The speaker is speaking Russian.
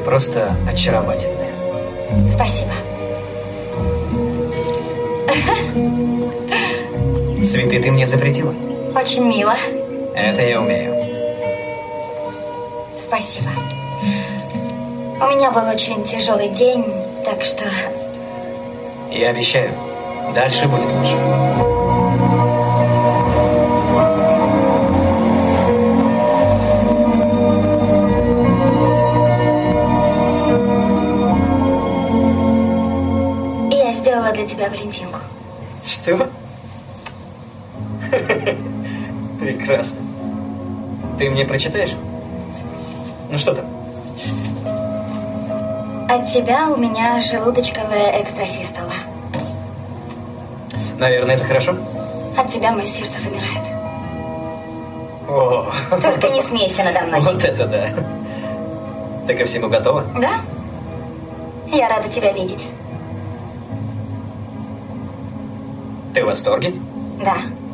просто очаровательная. Спасибо. Цветы ты мне запретила? Очень мило. Это я умею. Спасибо. У меня был очень тяжелый день, так что... Я обещаю, дальше будет лучше. Я сделала для тебя Валентинку. Что? Прекрасно. Ты мне прочитаешь? Ну что там? От тебя у меня желудочковая экстрасистола. Наверное, это хорошо? От тебя мое сердце замирает. О. Только не смейся надо мной. Вот это да. Ты ко всему готова? Да? Я рада тебя видеть. Ты в восторге? Да.